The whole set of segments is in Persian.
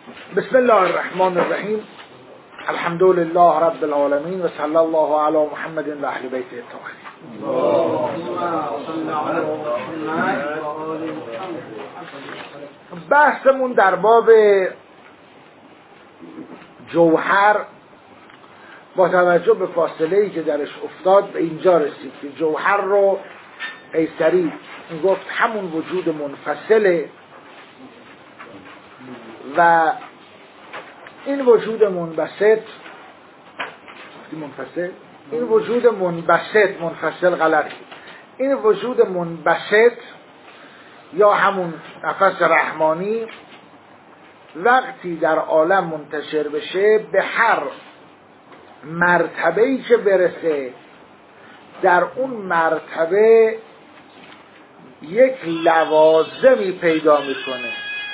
بسم الله الرحمن الرحیم. الحمد لله رب العالمین و صلی الله علی محمد و اهل بیت الطاهرین. بحثمون در باب جوهر با توجه به فاصله‌ای که درش افتاد به اینجا رسید که جوهر رو قیصری گفت همون وجود منفصله و این وجود منبسط این وجود منفصل غلطی، این وجود منبسط یا همون نفس رحمانی وقتی در عالم منتشر بشه به هر مرتبه‌ای که برسه در اون مرتبه یک لوازمی پیدا میکنه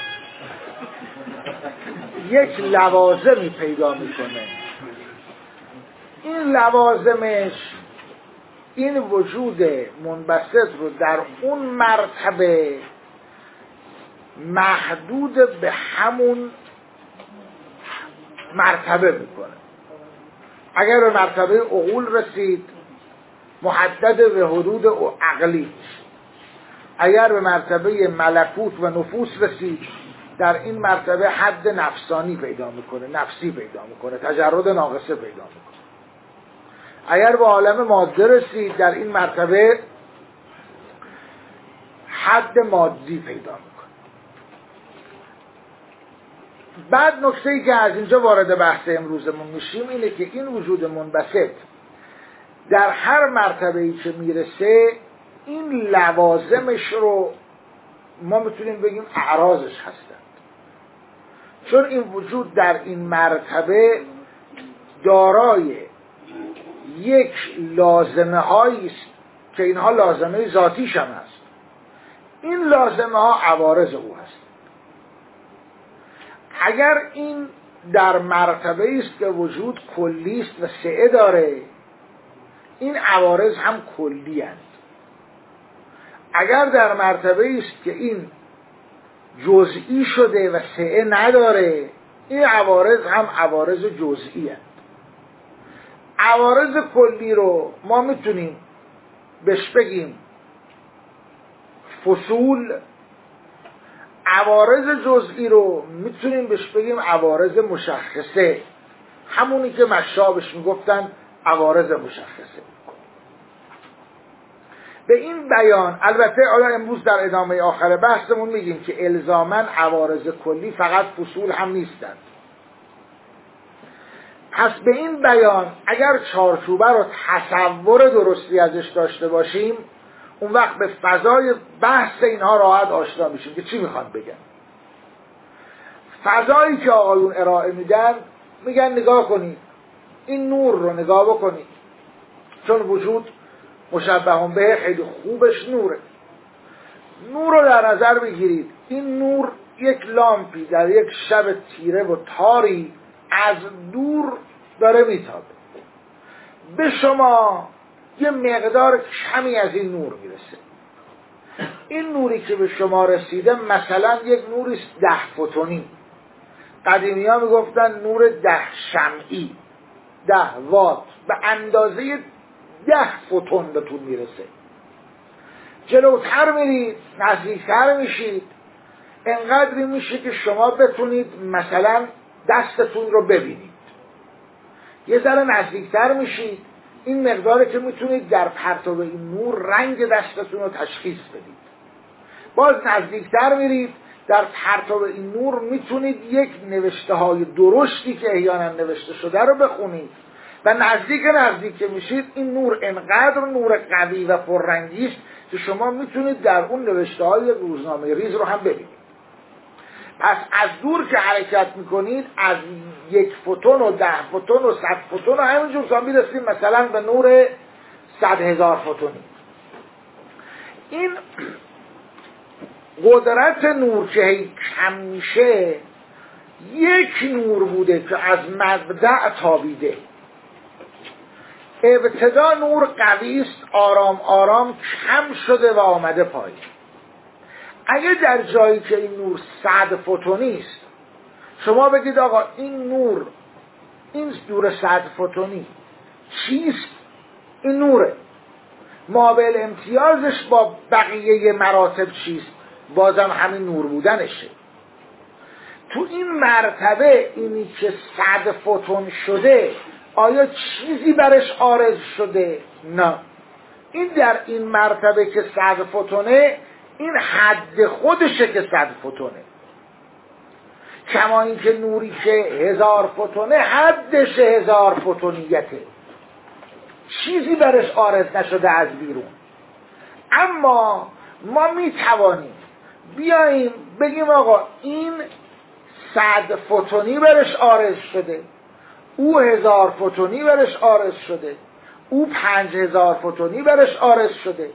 این لوازمش این وجود منبسط رو در اون مرتبه محدود به همون مرتبه میکنه. اگر به مرتبه عقول رسید محدد به حدود عقلی، اگر به مرتبه ملکوت و نفوس رسید در این مرتبه حد نفسانی پیدا میکنه، نفسی پیدا میکنه، تجرد ناقصه پیدا میکنه. اگر به عالم ماده رسید در این مرتبه حد مادی پیدا میکنه. بعد نکته‌ای که از اینجا وارد بحث امروزمون میشیم اینه که این وجود منبسط در هر مرتبه‌ای که میرسه این لوازمش رو ما میتونیم بگیم اعراضش هستند، چون این وجود در این مرتبه دارای یک لازمه هایی است که اینها لازمه ذاتیش هم هست. این لازمه ها عوارض او هست. اگر این در مرتبه است که وجود کلی است و سعه داره، این عوارض هم کلی هست. اگر در مرتبه است که این جزئی شده و سعه نداره، این عوارض هم عوارض جزئی هست. عوارض کلی رو ما میتونیم بهش بگیم فصول، عوارض جزئی رو میتونیم بهش بگیم عوارض مشخصه، همونی که مشابهش میگفتن عوارض مشخصه. به این بیان البته حالا امروز در ادامه آخر بحثمون میگیم که الزاماً عوارض کلی فقط فصول هم نیستند. پس به این بیان اگر چارچوبه رو تصور درستی ازش داشته باشیم اون وقت به فضای بحث اینها راحت آشنا میشیم که چی میخوان بگن. فضایی که آقایون ارائه میدن میگن نگاه کنید این نور رو نگاه بکنید، چون وجود مشبه به خیلی خوبش نوره. نور رو در نظر بگیرید، این نور یک لامپی در یک شب تیره و تاری از دور داره میتابه، به شما یه مقدار کمی از این نور میرسه. این نوری که به شما رسیده مثلا یک نوری 10 فوتونی، قدیمی ها میگفتن نور 10 شمعی، 10 وات، به اندازه 10 فوتون بهتون میرسه. جلوتر میرید نزدیکتر میشید انقدری میشه که شما بتونید مثلا دستتون رو ببینید. یه ذره نزدیکتر میشید این مقداره که میتونید در پرتو این نور رنگ دستتون رو تشخیص بدید. باز نزدیکتر میرید در پرتو این نور میتونید یک نوشته های درشتی که احیانا نوشته شده رو بخونید و نزدیک میشید این نور انقدر نور قوی و پررنگی است که شما میتونید در اون نوشته های روزنامه ریز رو هم ببینید. پس از دور که حرکت میکنید از 1 فوتون و 10 فوتون و 100 فوتون و همینجور تا میرسید مثلا به نور 100,000 فوتونی. این قدرت نور که کم میشه یک نور بوده که از مبدأ تابیده. ابتدا نور قوی است، آرام آرام کم شده و آمده پایین. اگه در جایی که این نور 100 فوتونی است شما بگید آقا این نور، این نور 100 فوتونی چیست؟ این نوره. مابل امتیازش با بقیه مراتب چیست؟ بازم همین نور بودنشه. تو این مرتبه اینی که 100 فوتون شده آیا چیزی برش عارض شده؟ نه. این در این مرتبه که 100 فوتونه، این حد خودشه که 100 فوتونه. کما این که نوری که 1000 فوتونه حدش 1000 فوتونیته، چیزی برش عارض نشده از بیرون. اما ما میتوانیم بیاییم بگیم آقا این 100 فوتونی برش عارض شده، او 1000 فوتونی برش عارض شده، او 5000 فوتونی برش عارض شده.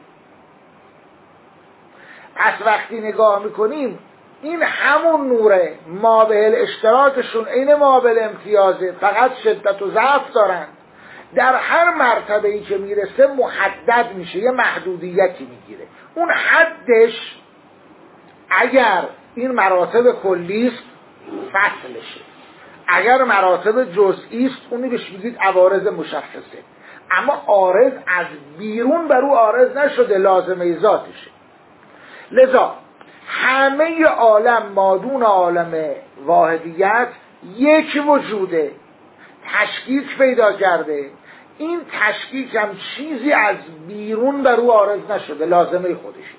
پس وقتی نگاه میکنیم این همون نوره، مابل اشتراکشون عین مابل امتیازه، فقط شدت و ضعف دارن. در هر مرتبه ای که میرسه محدد میشه، یه محدودیتی میگیره. اون حدش اگر این مراتب کلی است فصلشه، اگر مراتب جزئی است اونی بهش میگید عوارض مشخصه. اما عارض از بیرون بر او عارض نشده، لازمه ذاتشه. لذا همه عالم مادون عالم واحدیت یک وجوده، تشکیک پیدا کرده. این تشکیک هم چیزی از بیرون بر او عارض نشده، لازمه خودشه.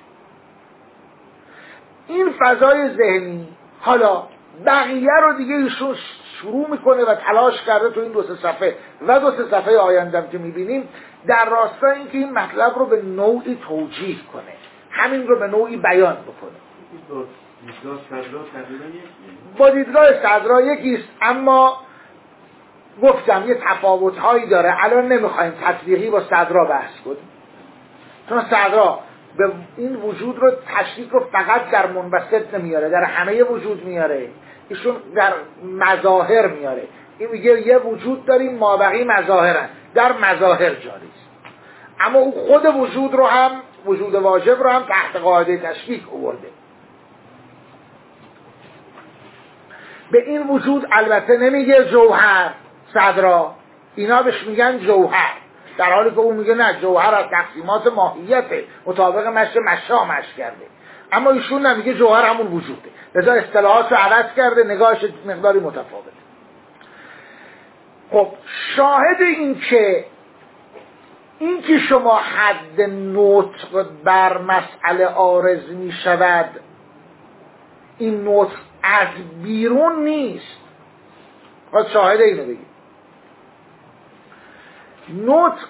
این فضای ذهنی حالا بقیه رو دیگه ایشون شروع میکنه و تلاش کرده تو این 2-3 صفحه و 2-3 صفحه آیندم که میبینیم در راستای این که این مطلب رو به نوعی توجیه کنه، همین رو به نوعی بیان بکنه. با دیدگاه صدرا یکیست، اما گفتم یه تفاوت‌هایی داره. الان نمیخوایم تطبیقی با صدرا بحث کنیم، چون صدرا به این وجود رو تشریک رو فقط در منبسط نمیاره، در همه وجود میاره. ایشون در مظاهر میاره. این میگه یه وجود داریم مابقی مظاهرن، در مظاهر جاری است. اما او خود وجود رو هم، وجود واجب رو هم تحت قاعده تشریک آورده. به این وجود البته نمیگه جوهر صدرا، اینا بهش میگن جوهر، در حالی که اون میگه نه، جوهر از تقسیمات ماهیته، مطابق مشا مش کرده. اما ایشون نمیگه جوهر همون وجوده، لذا اصطلاحات رو عوض کرده، نگاهش مقداری متفاوته. خب شاهد این که شما حد نطق بر مسئله عارض می شود، این نطق از بیرون نیست. باید شاهد اینو بگید. نطق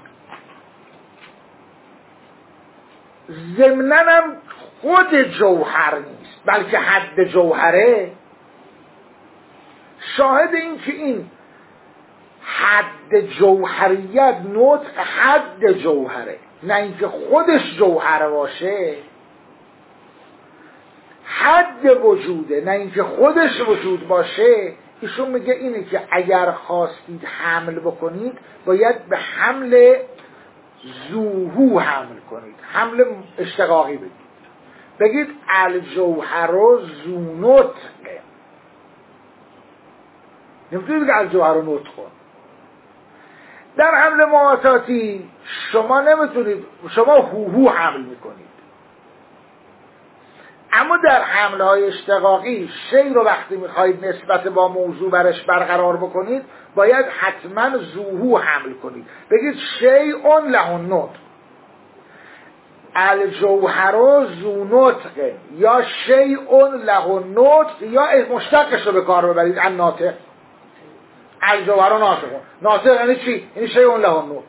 ضمناً هم خود جوهر نیست، بلکه حد جوهره. شاهد این که این حد جوهریت، نطق حد جوهره، نه اینکه خودش جوهر باشه. حد وجوده، نه اینکه خودش وجود باشه. ایشون میگه اینه که اگر خواستید حمل بکنید باید به حمل زوهو حمل کنید، حمل اشتقاقی بگید الجوهر و زونطقه. نمیتونید بگید الجوهر و نطقه. در حمل معاطاتی شما نمیتونید، شما هوهو حمل میکنید. اما در حمله های اشتقاقی شی رو وقتی میخواید نسبت با موضوع برش برقرار بکنید باید حتما زوهو حمل کنید. بگید شیء له نطق، الجوهر ذو نطق، یا شیء له نطق، یا مشتقش رو به کار ببرید الناطق. الجوهر ناطق، ناطق یعنی چی؟ یعنی شیء له نطق.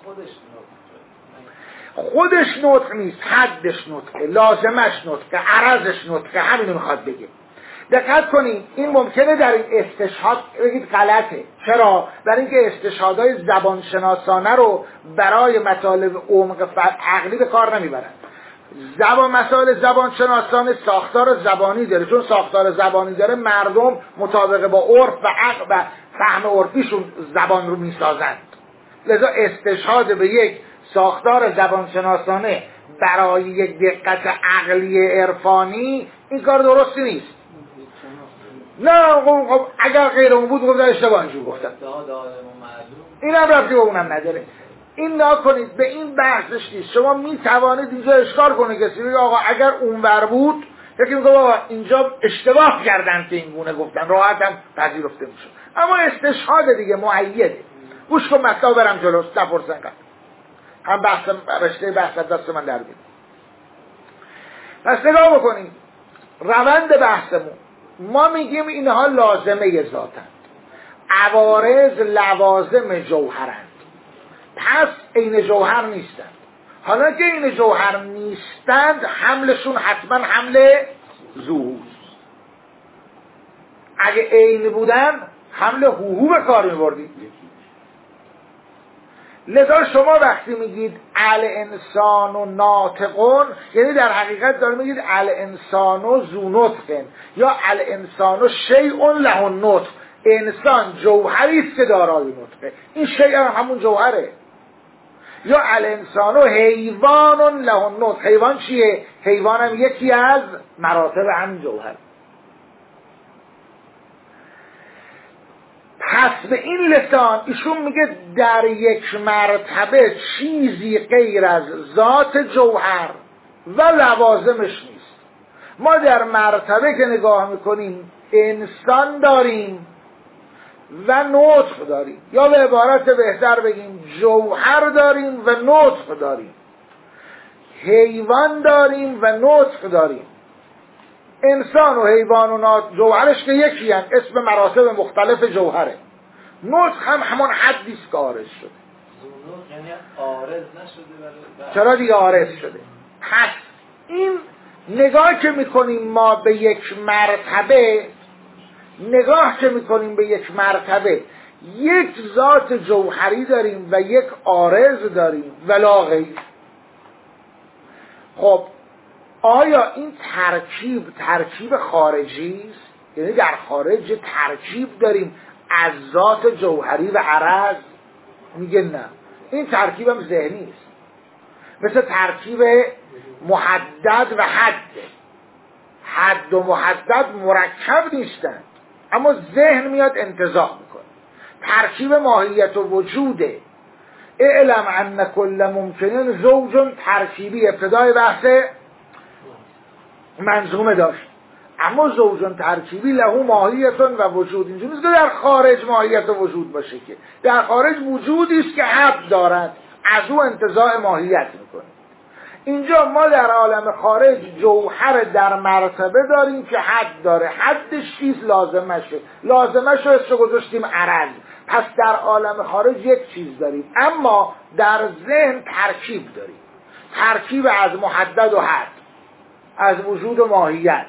خودش نطق نیست، حدش نطقه، لازمش نطقه، عرضش نطقه. همینو میخواد بگه. دقت کنید، این ممکنه در این استشهاد بگید غلطه. چرا؟ برای اینکه استشهادهای زبانشناسانه رو برای مطالب عمق عقلی به کار نمیبرن. مسائل زبانشناسانه ساختار زبانی داره، چون ساختار زبانی داره مردم مطابق با عرف و عقل و فهم عرفیشون زبان رو میسازند. لذا استشهاد به یک ساختار زبانشناسانه برای یک دقت عقلی عرفانی این کار درستی نیست. نه خب اگر غیر اون بود گفتن اشتباه اینجور گفتن، این هم ربطی به اونم نداره. این نکنید به این بحثش نیست. شما می توانید اینجا اشکال کنه کسی بگه آقا اگر اونور بود، یکی میگه آقا اینجا اشتباه کردن که این گونه گفتن، راحت هم پذیرفته میشه. اما استشهاد دیگه مؤیده. گوش کن مطلب برم جلوس، نپرسن قبل هم رشته بحث دست من در بیاد. پس نگاه بکنید روند بحثمون، ما میگیم اینها لازمه ذاتند، عوارض لوازم جوهرند، پس عین جوهر نیستند. حالا که عین جوهر نیستند، حملشون حتما حمل ظهور. اگه عین بودن حمل هوهو به کار میبردید. لذا شما وقتی میگید الانسان و ناطقون، یعنی در حقیقت دارید میگید الانسان و ذو نطق، یا الانسان و شیء له نطق. انسان جوهری است که دارای نطقه، این شیء همون جوهره. یا الانسان و حیوان له نطق، حیوان چیه؟ حیوان هم یکی از مراتب همین جوهر. پس به این لسان ایشون میگه در یک مرتبه چیزی غیر از ذات جوهر و لوازمش نیست. ما در مرتبه که نگاه میکنیم انسان داریم و نطق داریم، یا به عبارت بهتر بگیم جوهر داریم و نطق داریم، حیوان داریم و نطق داریم. انسان و حیوان و جوهرش که یکی هست، اسم مراتب مختلف جوهره. نطق هم همان حدیث که عارض شده. یعنی عارض نشده، چرا دیگه عارض شده؟ پس این نگاه که میکنیم ما به یک مرتبه، یک ذات جوهری داریم و یک عارض داریم ولا غیر. خب آیا این ترکیب خارجی است؟ یعنی در خارج ترکیب داریم از ذات جوهری و عرض؟ میگه نه، این ترکیب هم ذهنی است، مثل ترکیب محدد و حد و محدد مرکب نیستند، اما ذهن میاد انتزاع میکنه. ترکیب ماهیت و وجوده. اعلم ان کل ممکنن زوج ترکیبی ابتدای بحث منظومه داشت، اما زوج ترکیبی له ماهیت و وجود. اینجوری نیست که در خارج ماهیت و وجود باشه، که در خارج وجودی است که حد دارد، از او انتزاع ماهیت میکنه. اینجا ما در عالم خارج جوهر در مرتبه داریم که حد داره، حدش چیز لازمش رو اسم گذاشتیم عرض. پس در عالم خارج یک چیز داریم، اما در ذهن ترکیب داریم، ترکیب از محدد و حد، از وجود و ماهیت.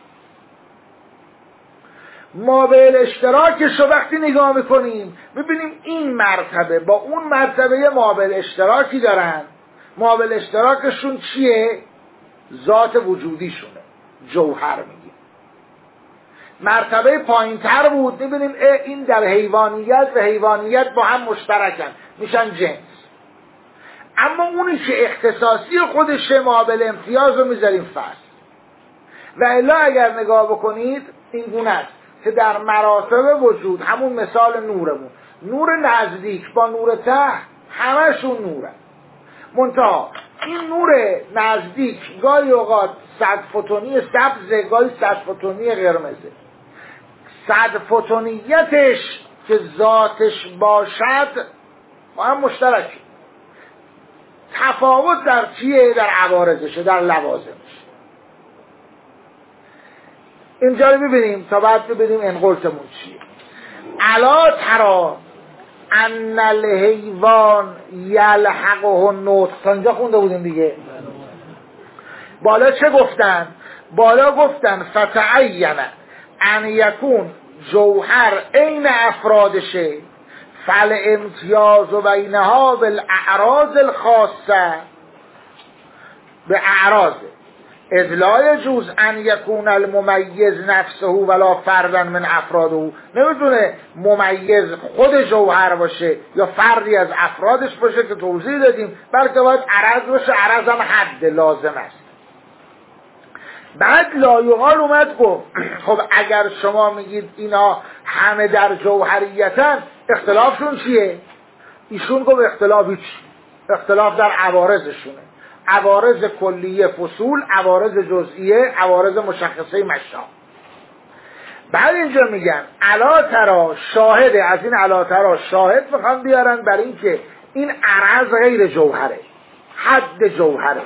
مابعد اشتراکش رو وقتی نگاه میکنیم میبینیم این مرتبه با اون مرتبه مابعد اشتراکی دارن. مابعد اشتراکشون چیه؟ ذات وجودیشونه، جوهر میگیم. مرتبه پایین تر بود میبینیم این در حیوانیت و حیوانیت با هم مشترکن، میشن جنس. اما اونی که اختصاصی خودشه مابعد امتیاز رو میذاریم فصل. و الا اگر نگاه بکنید این گونه است که در مراتب وجود، همون مثال نورمون، نور نزدیک با نور ته همشون نوره، منتها این نور نزدیک گاهی اوقات 100 فوتونی سبزه، گاهی 100 فوتونی قرمزه. 100 فوتونیتش که ذاتش باشد با هم مشترکه. تفاوت در چیه؟ در عوارضشه، در لوازمش. اینجا رو ببینیم تا بعد ببینیم انقلتمون چیه. الا ترا ان الحیوان یلحقه نطق. تا اینجا خونده بودیم دیگه. بالا چه گفتن؟ بالا گفتن فتعین ان یکون جوهر عین افرادشه فالامتیاز بینها بالاعراض الخاصه، به اعراض اذ لا یجوز ان یکون الممیز نفسه ولا فردا من افراده. نمیتونه ممیز خود جوهر باشه یا فردی از افرادش باشه که توضیح دادیم، بلکه باید عرض باشه. عرض هم حد لازم است. بعد لایقال اومد گفت خب اگر شما میگید اینا همه در جوهریتن اختلافشون چیه؟ ایشون گفت اختلاف هیچ، اختلاف در عوارضشونه، عوارض کلیه فصول، عوارض جزئیه، عوارض مشخصه مشا. بعد اینجا میگن علا ترا شاهد، از این علا ترا شاهد میخوان بیارن برای اینکه این عرض غیر جوهره، حد جوهره.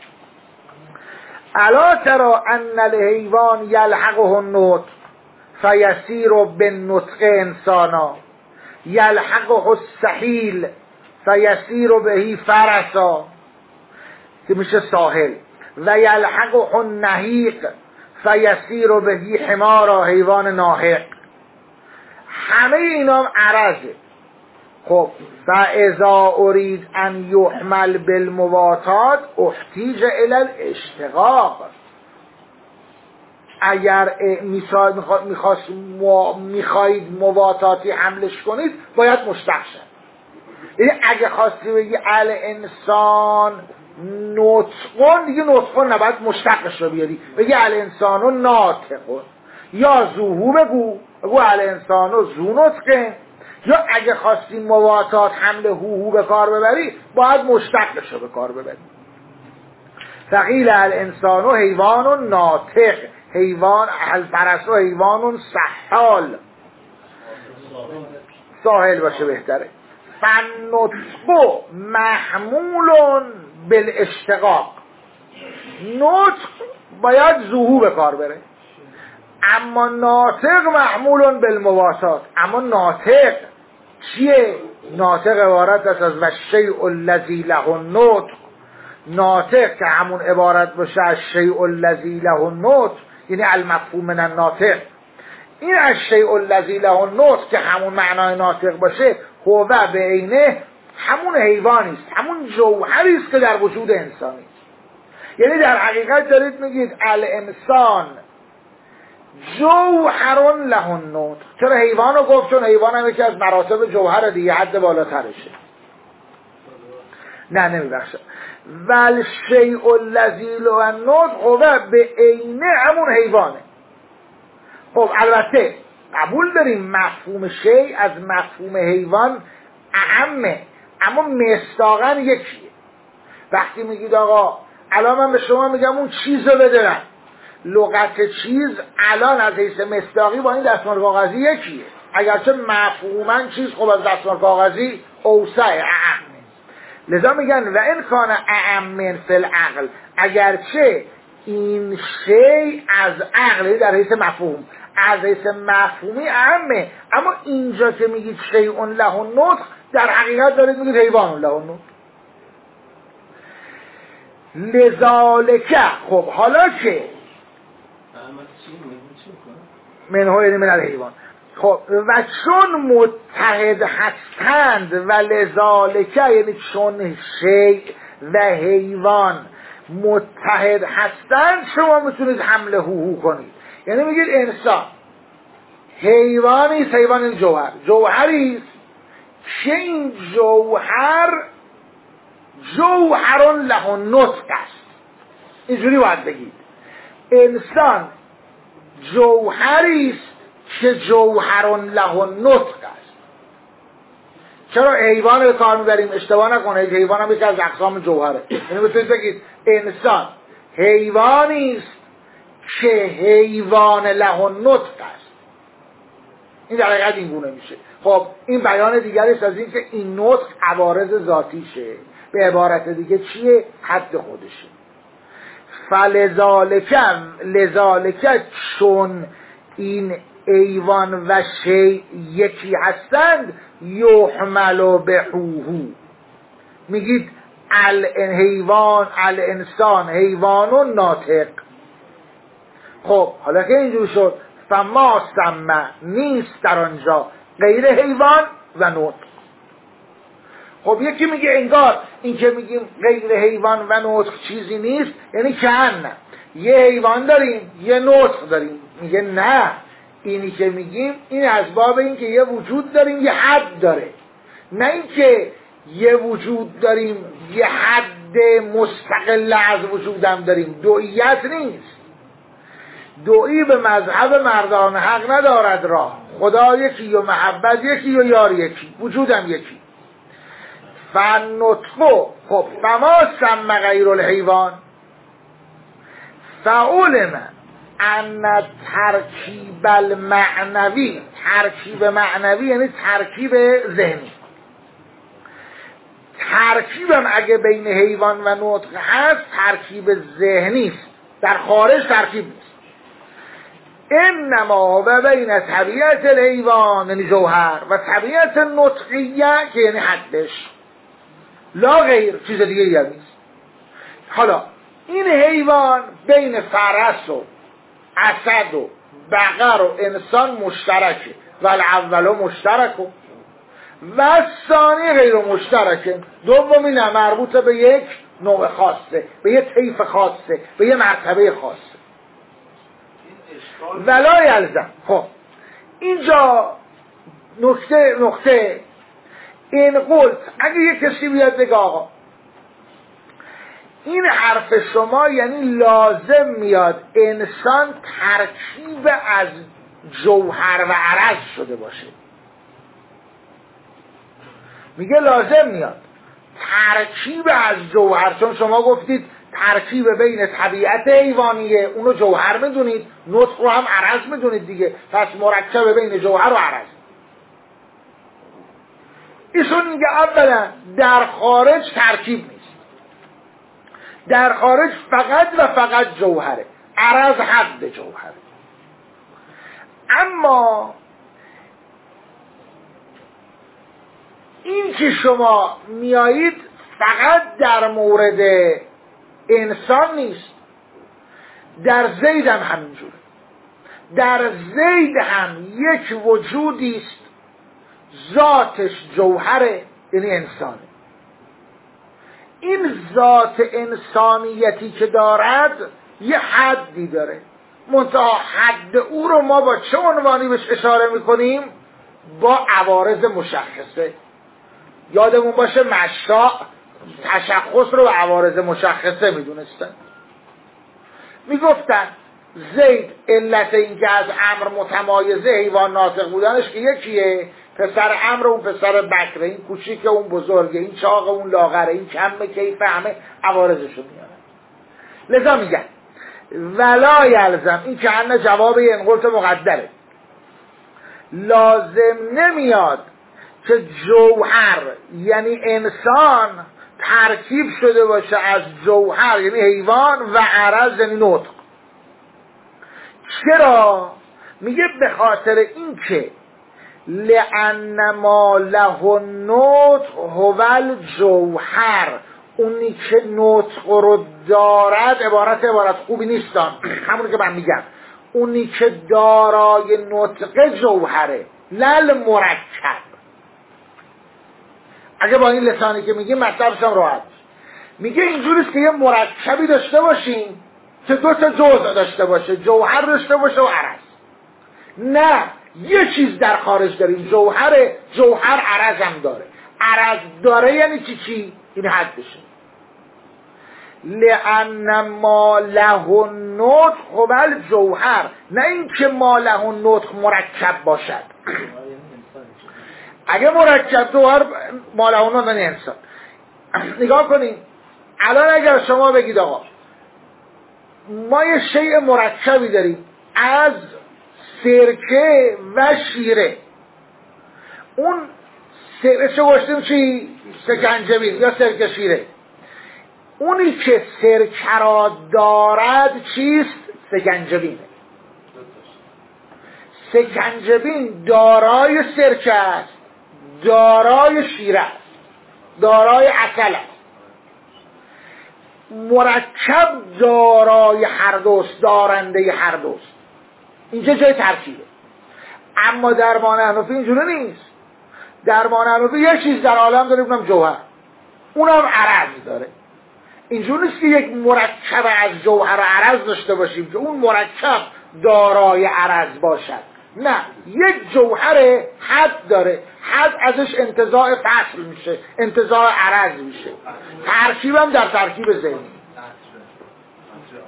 علا ترا ان الحیوان یلحقه النطق فیسیر بالنطق انسانا یلحقه السحیل فیسیر بهی فرسا که میشه ساحل و یلحقه النحیق فیسیر بهی حمارا حیوان ناحق. همه اینا عرضه. خب فاذا ارید ان یحمل بالمواتات احتیج الی الاشتقاق. اگر میخواید مواتاتی حملش کنید باید مشتق شد. یعنی اگه خواستی بگی الانسان نطقون، دیگه نطقون نباید مشتقش رو بیاری، بگی الانسان ناطقون، یا زوهو بگو الانسان زو نطقه، یا اگه خواستی مواتات حمل هوهو به کار ببری باید مشتقش رو به کار ببری. فقیل الانسان حیوان ناطق، حیوان الفرس و حیوان سحال، ساحل باشه بهتره. فالنطق محمول بالاشتقاق، نطق باید زوهو به کار بره، اما ناطق محمول بالمواسات. اما ناطق چیه؟ ناطق عبارت است از والشیء الذی له النطق. ناطق که همون عبارت باشه از شیء الذی له النطق، یعنی المفهوم من الناطق. این از شیء الذی له النطق که همون معنای ناطق باشه، هو به عینه همون حیوانی است، همون جوهری است که در وجود انسانی است. یعنی در حقیقت دارید میگید الانسان جوهر له النطق. چرا حیوانو گفت؟ چون حیوان هم یکی از مراتب جوهر دیگه، حد بالاترشه. نه نمیبخشه. والشیء الذی له النطق هو به عینه همون حیوانه. خب البته قبول داریم مفهوم شیء از مفهوم حیوان اهمه، اما مصداقاً یکیه. وقتی میگید آقا الان من به شما میگم اون چیز رو بدارم، لغت چیز الان از حیث مصداقی با این دستمال کاغذی یکیه، اگرچه مفهوماً چیز خب از دستمال کاغذی اوسع اهمه. لذا میگن و این کان اعم من فی العقل، اگرچه این شیء از عقل در حیث مفهوم، از حیث مفهومی اهمه، اما اینجا که میگید شیء له النطق در حقیقت دارید میگید حیوان له النطق. لذالک، خب حالا که منهو یعنی من الحیوان، خب و چون متحد هستند و لذالک یعنی چون شیء و حیوان متحد هستند شما میتونید حمل هوهو کنید. یعنی میگید انسان حیوانی است، حیوان این جوهر، جوهری است که این جوهر جوهر له النطق است. اینجوری باید بگید انسان جوهری است که جوهر له النطق است. چرا حیوان رو کار میبریم؟ اشتباه نکنید، حیوان هم یکی از اقسام جوهره. یعنی بتونید بگید انسان حیوانی است که حیوان له النطق است. این در حقیقت این گونه میشه. خب این بیان دیگری است از این که این نطق عوارض ذاتیشه، به عبارت دیگه چیه؟ حد خودشه. لذالک چون این ایوان و شیء یکی هستند یحمل بهوهو، میگید الحیوان الانسان حیوان ناطق. خب حالا که اینجور شد فما سمه نیست در آنجا غیر حیوان و نطق. خب یکی میگه انگار این که میگیم غیر حیوان و نطق چیزی نیست، یعنی که نه یه حیوان داریم یه نطق داریم. میگه نه، اینی که میگیم این از باب این که یه وجود داریم یه حد داره، نه این که یه وجود داریم یه حد مستقل از وجودم داریم. دوئیت نیست. دویی به مذهب مردان حق ندارد راه، خدا یکی و محبت یکی و یار یکی، وجودم یکی. فنطقو خب فما سم غیر الحیوان فعلم ان ترکیب المعنوی، ترکیب معنوی یعنی ترکیب ذهنی، ترکیبم اگه بین حیوان و نطق هست ترکیب ذهنی است، در خارج ترکیب نیست. انما و بین طبیعت الحیوان یعنی جوهر و طبیعت نطقیه که یعنی حدش، لا غیر، چیز دیگه یه نیست. حالا این حیوان بین فرس و اسد و بقر و انسان مشترکه و الاولو مشترکه و ثانی غیر مشترکه، دومی نه، مربوط به یک نوع خاصه، به یک طیف خاصه، به یک مرتبه خاصه. ولا یلزم. خب اینجا نقطه این قلت، اگه یک کسی بیاد بگه آقا این حرف شما یعنی لازم میاد انسان ترکیب از جوهر و عرض شده باشه، میگه لازم میاد ترکیب از جوهر، چون شما گفتید ترکیب بین طبیعت حیوانیه اونو جوهر میدونید، نطق رو هم عرض میدونید دیگه، پس مرکب بین جوهر و عرض. ایشون میگه اولا در خارج ترکیب نیست، در خارج فقط و فقط جوهره، عرض حد جوهره. اما این که شما میایید فقط در مورد انسان نیست، در زید هم همینجوره، در زید هم یک وجودی است ذاتش جوهره یعنی انسانه. این ذات انسانیتی که دارد یه حدی داره، منتها حد او رو ما با چه عنوانی بهش اشاره میکنیم؟ با عوارض مشخصه. یادمون باشه مشاء تشخص رو به عوارض مشخصه میدونستن، میگفتن زید علت این که از امر متمایزه حیوان ناطق بودنش که یکیه، پسر امر اون پسر بکره، این کوچیک اون بزرگه، این چاق اون لاغره، این کمه کیف، همه عوارضشو میارن. لذا میگن ولا یلزم، این که انه جواب این قلت مقدره، لازم نمیاد که جوهر یعنی انسان ترکیب شده باشه از جوهر یعنی حیوان و عرض یعنی نطق. چرا؟ میگه به خاطر این که لأن ما له النطق هو الجوهر، اونی که نطق رو دارد، عبارت خوبی نیستن، همونی که من میگم، اونی که دارای نطق جوهره لل مرکب. اگه با این لسانی که میگیم مطلبش هم راحت میگه اینجوریست که یه مرکبی داشته باشیم که دو تا جزء داشته باشه، جوهر داشته باشه و عرض. نه، یه چیز در خارج داریم، جوهر عرض هم داره. عرض داره یعنی چی؟ این حد بشه. لأن ما له النطق هو الجوهر، نه این که ما له النطق مرکب باشد. اگه مرکب جوهر ما له النطق یعنی انسان. نگاه کنیم الان اگر شما بگید آقا ما یه شیء مرکبی داریم از سرکه و شیره، اون سرکه گوشتیم چی؟ سکنجبین یا سرکه شیره. اونی که سرکه را دارد چیست؟ سکنجبینه. سکنجبین دارای سرکه است، دارای شیره است، دارای عسل است. مرکب دارای هر دوست، دارنده هر دوست. اینجا جای ترکیبه. اما درمان حنفی اینجوری نیست. درمان حنفی یه چیز در عالم داره، اونم جوهر، اونم عرض داره. اینجوری نیست که یک مرکب از جوهر و عرض داشته باشیم که اون مرکب دارای عرض باشد. نه، یک جوهر حد داره، حد ازش انتزاع فصل میشه، انتزاع عرض میشه. ترکیبم در ترکیب ذهنی. یا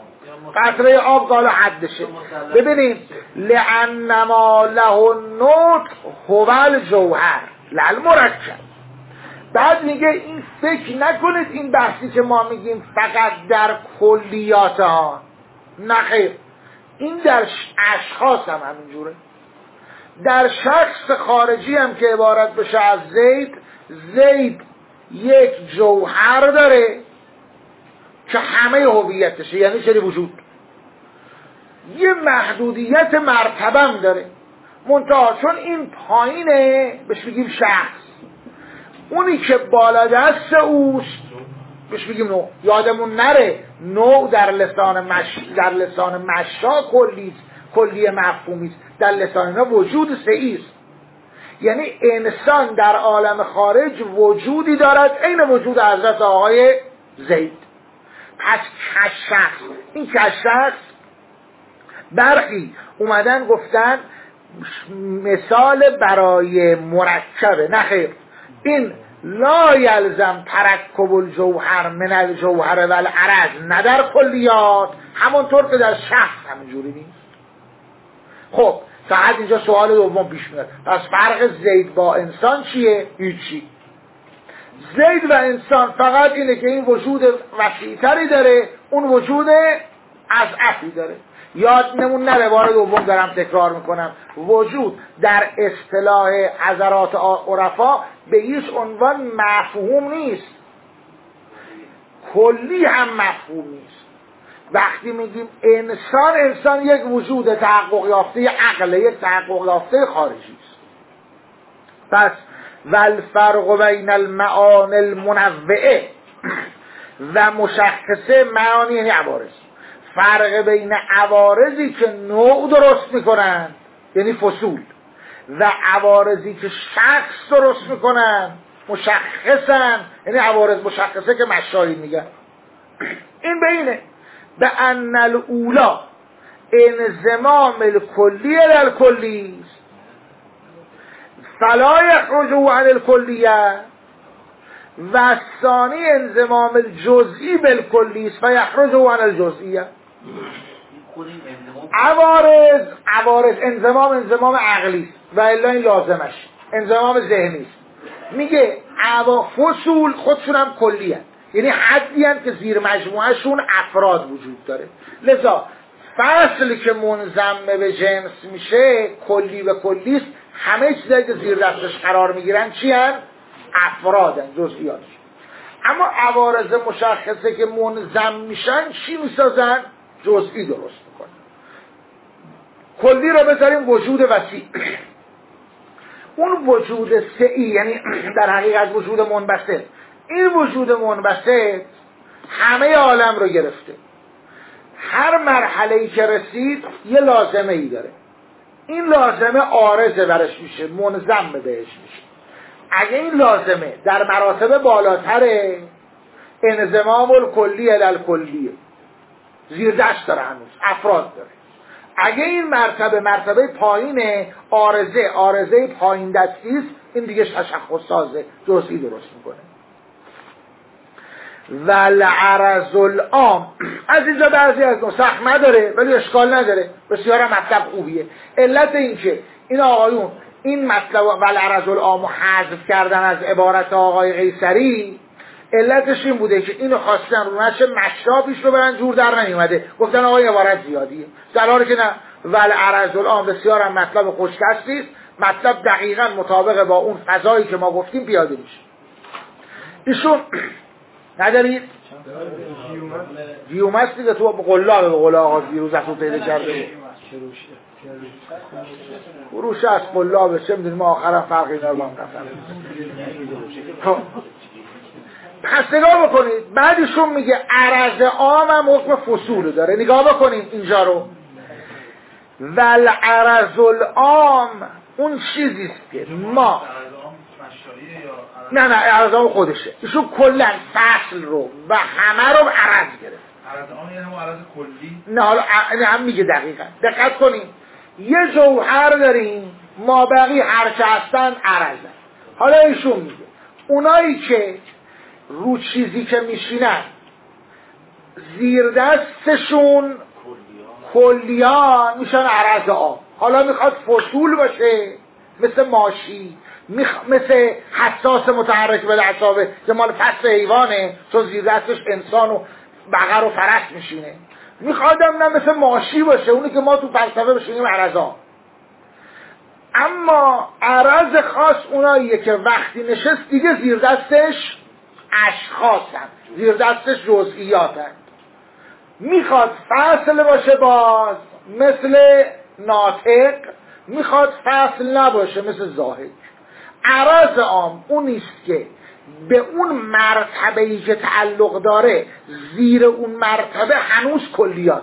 قطره آب قال حدشه. ببینیم لانما له النطق هو الجوهر لا المرکب. بعد میگه این فکر نکنید این بحثی که ما میگیم فقط در کلیات ها، نه خیر، این در اشخاص هم همینجوره. در شخص خارجی هم که عبارت بشه از زید یک جوهر داره که همه هویتشه، یعنی چنین وجود، یه محدودیت مرتبم داره، منتها چون این پایینه بهش میگیم شخص، اونی که بالا دست اوست بهش میگیم نوع. یادمون نره نوع در لسان مشا کلی مفهومی است، در لسان اینا وجود سعیست. یعنی انسان در عالم خارج وجودی دارد عین وجود حضرت آقای زید. پس کشخص، این کشخص برخی اومدن گفتن مثال برای مرکبه، نه خیر، این لا یلزم ترکب الجوهر من الجوهر و العرض، نه در کلیات، همونطور که در شخص همینجوری نیست. خب فقط اینجا سوال دوم پیش میاد، پس فرق زید با انسان چیه؟ هیچی. زید و انسان فقط اینه که این وجود وسیع‌تری داره، اون وجود اضعفی داره. یادمون نره، بار دوم دارم تکرار میکنم، وجود در اصطلاح حضرات عرفا به هیچ عنوان مفهوم نیست، کلی هم مفهوم نیست. وقتی میگیم انسان یک وجود تحقق یافته عقل، یک تحقق یافته خارجی است. پس والفرق بین المعانی المنوعه و مشخصه معانی یعنی عوارض، فرق بین عوارضی که نوع درست میکنن یعنی فصول و عوارضی که شخص درست میکنن مشخصن یعنی عوارض مشخصه که مشاهی میگن. این بینه به ان الاولا انضمام الکلی در کلی است فلا یخرج عن الکلیه و ثانی انضمام الجزئی بالکلی است و یخرج عن الجزئیه. عوارض انضمام عقلی است و الا این لازمش انضمام ذهنی است. میگه فصول خودشون هم کلی هست، یعنی حدی هست که زیر مجموعه شون افراد وجود داره. لذا فصلی که منضم به جنس میشه کلی به کلی است، همه چیزایی که زیر دستش قرار میگیرن چی هست؟ افرادن، جزئیات. اما عوارض مشخصه که منضم میشن چی میسازن؟ جزئی درست میکنن. کلی رو بذاریم وجود وسیع، اون وجود سعی یعنی در حقیقت وجود منبسط، این وجود منبسط همه عالم رو گرفته، هر مرحله‌ای که رسید یه لازمه ای داره، این لازمه عارضه برش میشه، منضم بهش میشه. اگه این لازمه در مراتب بالاتره انضمام الکلی الکلیه، زیر دست داره، هنوز افراد داره. اگه این مرتبه پایینه عارضه پایین دستی است، این دیگه تشخص سازه، جزئی درست میکنه. والعرض العام از اینجا بعضی از نسخ نداره ولی اشکال نداره، بسیار مطلب خوبیه. علت این که این آقایون این مطلب والعرض العام حذف کردن از عبارت آقای قیصری، علتش این بوده که اینو خواستن رو نشه مشرابیش رو برن جور در نمیومده، گفتن آقای عبارت زیادیه، در حالی که نه، والعرض العام بسیار هم مطلب خوشکستی است، مطلب دقیقاً مطابق با اون فضایی که ما گفتیم پیاده میشه. ایشون ندارید؟ گیومست دیگه تو قلاب به قول آقا دیروز ازو پیدا کرده فروش از قلابه، چه میدونیم آخرم فرقی اینا رو با هم قفل. پس نگاه بکنید، بعدشون میگه عرض عام هم حکم فصول داره. نگاه بکنید اینجا رو، والعرض العام اون چیزیست که ما نه عرض عام خودشه، ایشون کلن فصل رو و همه رو عرض گرفت. عرض عام یعنی همون عرض کلی؟ نه حالا هم میگه دقیقا دقت کنیم، یه جوهر داریم ما بقی هرچه هستن عرضن. حالا ایشون میگه اونایی که رو چیزی که میشینن زیر دستشون کلیان میشن عرض عام. حالا میخواد فصول باشه مثل ماشی، مثل حساس متحرک به اعصابه که مال فصل حیوانه چون زیر دستش انسان و بقر و فرس میشینه. میخوادم نه مثل ماشی باشه، اونی که ما تو فلسفه بشینیم عرضا. اما عرض خاص اوناییه که وقتی نشست دیگه زیر دستش اشخاصن، زیر دستش جزئیاتن. میخواد فصل باشه باز مثل ناطق، میخواد فصل نباشه مثل ضاحک. عرض عام اونیست که به اون مرتبه‌ای که تعلق داره زیر اون مرتبه هنوز کلیات.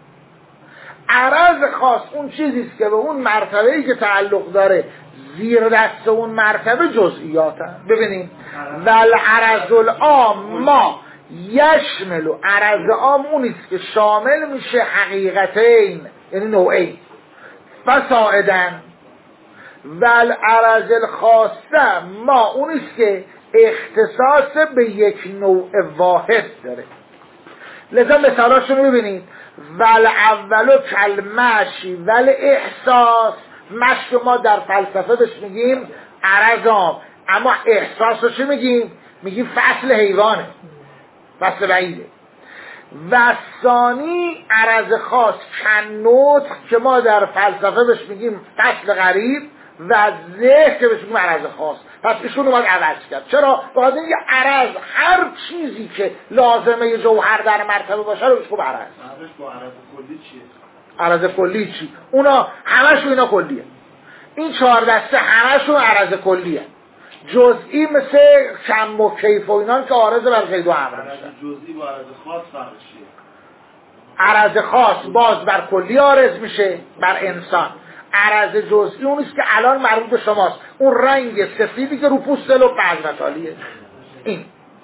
عرض خاص اون چیزیست که به اون مرتبه‌ای که تعلق داره زیر دست اون مرتبه جزئیات هست. ببینیم والعرض العام ما یشمل، عرض عام اونیست که شامل میشه حقیقتین یعنی نوعین فساعدن، والعرض الخاصه ما اونیست که اختصاص به یک نوع واحد داره. لذا مثالاشو ببینید. والاولو کالمشی والاحساس، مشی ما در فلسفه بهش میگیم عرض عام، اما احساسو چی میگیم؟ میگیم فصل حیوانه، فصل بعیده. و ثانی عرض خاص کنوت که ما در فلسفه بهش میگیم فصل غریب، و ذهن که بهش میگیم عرض خاص. پس ایشون اومد عوض کرد. چرا؟ بخاطر اینکه عرض هر چیزی که لازمه جوهر در مرتبه باشه رو بهش میگیم عرض. با عرض کلی چیه؟ عرض کلی چی؟ اونا همشون اینا کلیه. این 4 دسته همشون عرض کلیه. جزئی مثل کم و کیف و اینان که عارض بر قید و امر میشن. عرض جزئی با عرض خاص فرقش چیه؟ عرض خاص باز بر کلی عارض میشه، بر انسان. عرض جزئی اونیست که الان مربوط به شماست، اون رنگ سفیدی که رو پوست لب حضرتالیه. این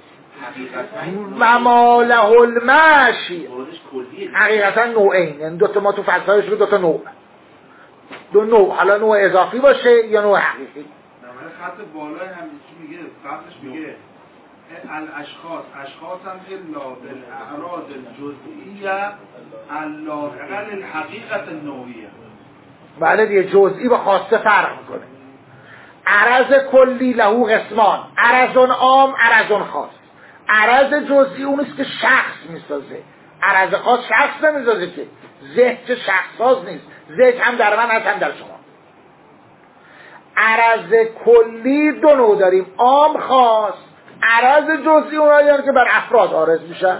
و ما له المشی حقیقتا نوعین، یعنی دوتا ما تو فلسفه شده دوتا نوع، دو نوع، حالا نوع اضافی باشه یا نوع حقیقی. خط بالای هم میگه قبلش میگه الاشخاص، اشخاص هم که لا بالاعراض الجزئیه اللاحقه للحقیقت النوعیه. بله دیگه، جزئی با خاصه فرق میکنه. عرض کلی له قسمان، عرض عام، عرض خاص. عرض جزئی اونیست که شخص میسازه، عرض خاص شخص نمیسازه که. ذهن که شخص ساز نیست، ذهن هم در من هست هم در شما. عرض کلی 2 نوع داریم، عام خاص. عرض جزئی اونایی که بر افراد عارض میشن.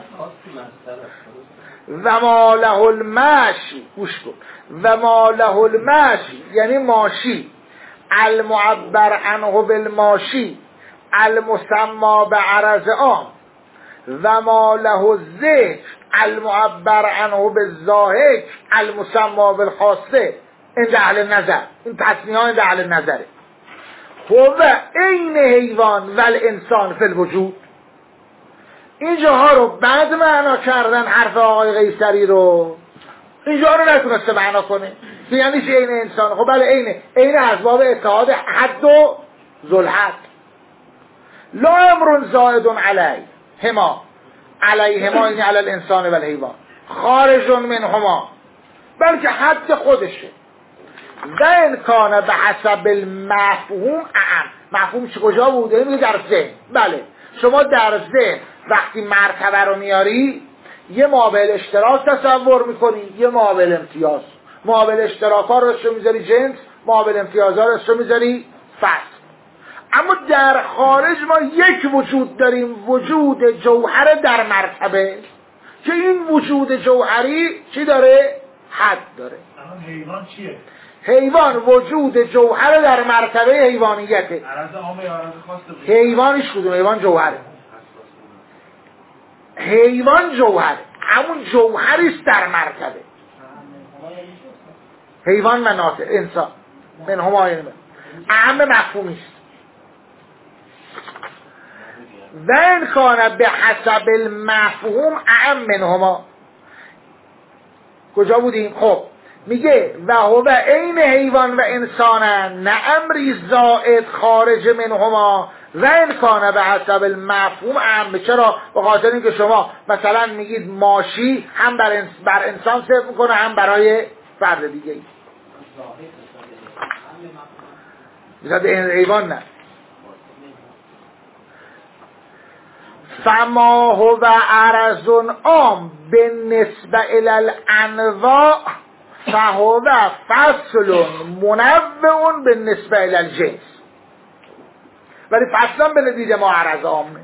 و ما له المشی، گوش کن، و ما له المشی یعنی ماشی، المعبر عنه بالماشی المسمى بعرض عام، و ما له الذکر المعبر عنه بالضاحک المسمى بالخاصه. این اهل نظر، این تصنیحان اهل نظره. هو عین حیوان و الانسان فی الوجود. اینجاها رو بعد معنا کردن حرف آقای قیصری رو، اینجا رو نتونسته معنا کنه. یعنی چه عین انسان؟ خب بله عین از باب اتحاد حد و ذوالحد. لا امر زائد علیه هما علیهما، این علی الانسان و الحیوان خارج منهما، بلکه حد خودشه. و امکانه به حسب المفهوم اعم. مفهوم کجا بوده؟ میگه در ذهن. بله، شما در ذهن وقتی مرتبه رو میاری یه مابل اشتراک تصور میکنی، یه مابل امتیاز. مابل اشتراک ها رو میذاری جنس، مابل امتیاز ها رو میذاری فصل. اما در خارج ما یک وجود داریم، وجود جوهر در مرتبه، که این وجود جوهری چی داره؟ حد داره. اما حیوان چیه؟ حیوان وجود جوهر در مرتبه حیوانیته. عرض عام یا عرض خاصه؟ حیوانش کدوم؟ حیوان جوهره. حیوان جوهره، همون جوهریست در مرتبه. حیوان مناطق انسان من هماین اهم مفهومیست. و این کانه به حسب المفهوم اهم من هما. کجا بودیم؟ خب میگه و هو عین حیوان و انسانن، نه امری زائد خارج منهما و این کانه به حسب المفهوم اعم. چرا؟ به خاطر اینکه شما مثلا میگید ماشی هم بر انسان صرف میکنه هم برای فرد دیگه ای. مثلا این ایوان نه. فما هو عرض عام بالنسبه الی الانواع فهو فصل منوع بالنسبه الی الجنس. ولی فصلا به دید ما عرض عامه.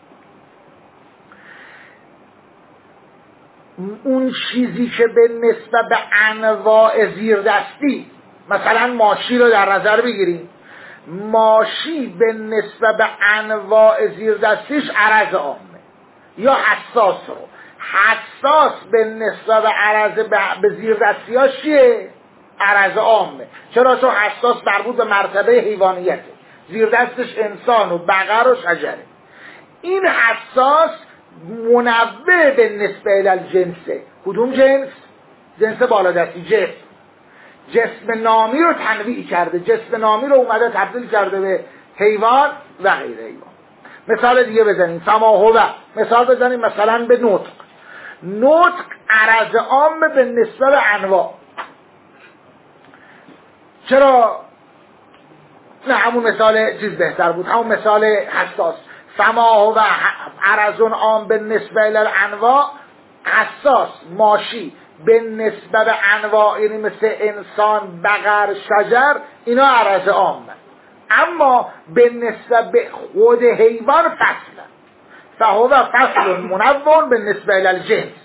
اون چیزی که به نسبت به انواع زیردستی، مثلا ماشی رو در نظر بگیریم، ماشی به نسبت به انواع زیردستیش عرض عامه یا حساس رو. حساس به نسبت به عرض به زیردستیاش چیه؟ عرض عامه. چرا؟ چون حساس مربوط به مرتبه حیوانیته، زیردستش انسان و بقر و شجره. این حساس منوع به نسبه الجنسه. کدوم جنس؟ جنس بالادستی. جسم نامی رو تنویع کرده، جسم نامی رو اومده تبدیل کرده به حیوان و غیر حیوان. مثال دیگه بزنیم. فما هو، مثال بزنیم مثلا به نطق عرض عام به نسبه به انواع. چرا؟ نه همون مثال چیز بهتر بود، همون مثال حساس. فما هو عرض عام به نسبه الانواع، حساس ماشی به نسبه به انواع، یعنی مثل انسان، بقر، شجر، اینا عرض عامه. اما به نسبه به خود حیوان فصل. فهو فصل منوع به نسبه الجنس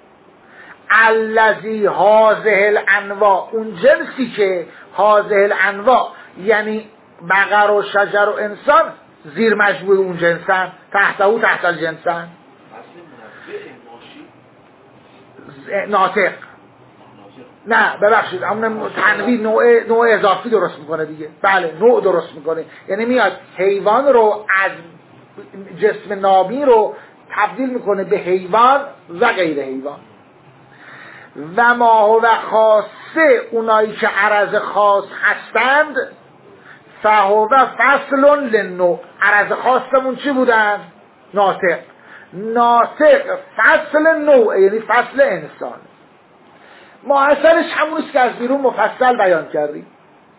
الذی هذه الانواع. اون جنسی که هذه الانواع یعنی بقر و شجر و انسان زیر مجموعه اون جنسن، تحت الجنسن. ناطق نه ببخشید، همون تنویع نوع اضافی درست میکنه دیگه. بله نوع درست میکنه، یعنی میاد حیوان رو از جسم نامی رو تبدیل میکنه به حیوان و غیر حیوان. و ما هو خاصه، اونایی که عرض خاص هستند، فهو فصل للنوع. عرض خاصمون چی بودن؟ ناطق فصل نوع، یعنی فصل انسان. ما اثرش همونیست که از بیرون مفصل بیان کردیم.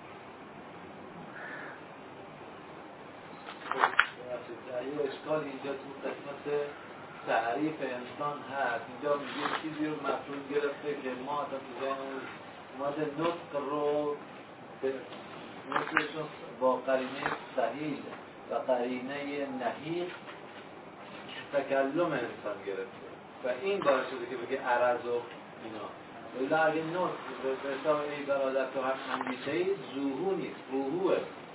اشکال اینجا تو قسمت تعریف انسان هست. اینجا میگه چیزی رو مفهوم گرفته که ما تا تو ذهنمون اومده نطق رو به نطقشون با قرینه صحیح و قرینه نحیف تکلم انسان گرفته و این داره شده که بگه عرض و اینا. ولی اگه نطق به حساب ای برادر تو هم اندیشهی ظهور نیست، روحوه.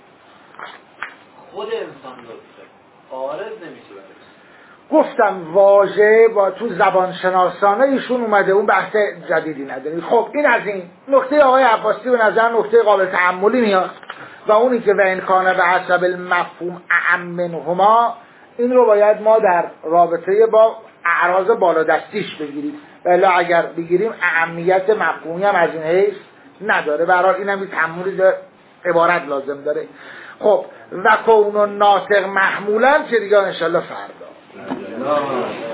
خود انسان نطقه عارض نمیشه برش. گفتم واژه با تو زبان شناسانه ایشون اومده، اون بحث جدیدی نداریم. خب این از این نکته آقای عباسی به نظر نکته قابل تأملی میاد و اونی که و این کانه به حسب المفهوم اعم منهما، این رو باید ما در رابطه با اعراض بالادستیش بگیریم، ولی اگر بگیریم اهمیت مفهومی هم از این حیث نداره. برای این هم این تأملی عبارت لازم داره. خب و کون ناطق محمولا که دیگه انشالله فردا